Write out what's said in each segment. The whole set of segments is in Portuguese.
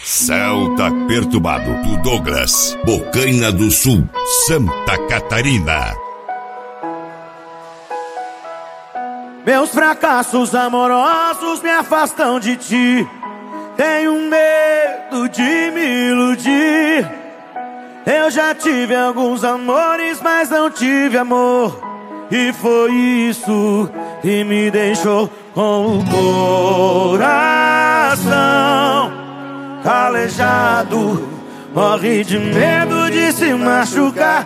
Céu tá perturbado, do Douglas, Bocaina do Sul, Santa Catarina. Meus fracassos amorosos me afastam de ti. Tenho medo de me iludir. Eu já tive alguns amores, mas não tive amor. E foi isso que me deixou com o coração calejado. Morre de medo de se machucar.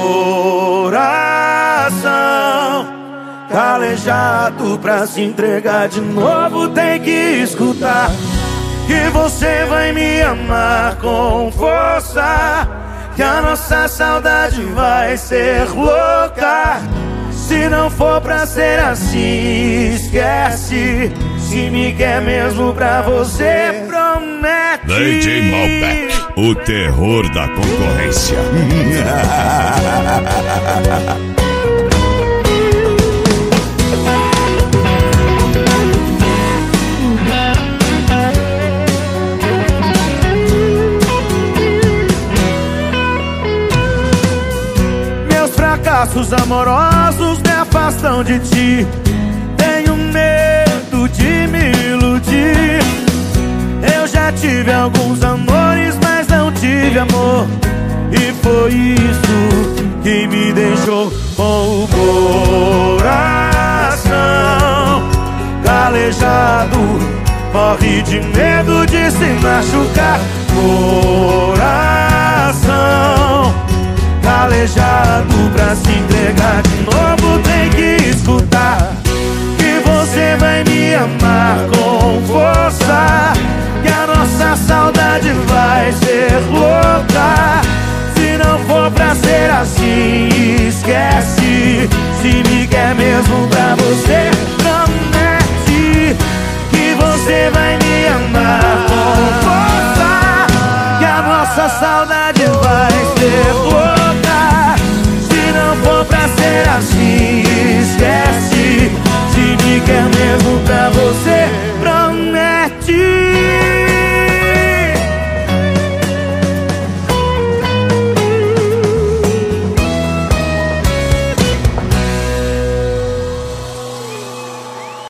Coração calejado, pra se entregar de novo tem que escutar que você vai me amar com força, que a nossa saudade vai ser louca. Se não for pra ser assim, esquece. Se me quer mesmo pra você, promete. DJ Malbec, o terror da concorrência. Fracassos amorosos me afastam de ti. Tenho medo de me iludir. Eu já tive alguns amores, mas não tive amor. E foi isso que me deixou com o coração calejado. Morre de medo de se machucar. Coração calejado, pra se entregar de novo tem que escutar que você vai me amar com força, que a nossa saudade vai ser louca. Se não for pra ser assim, esquece. Se me quer mesmo pra você,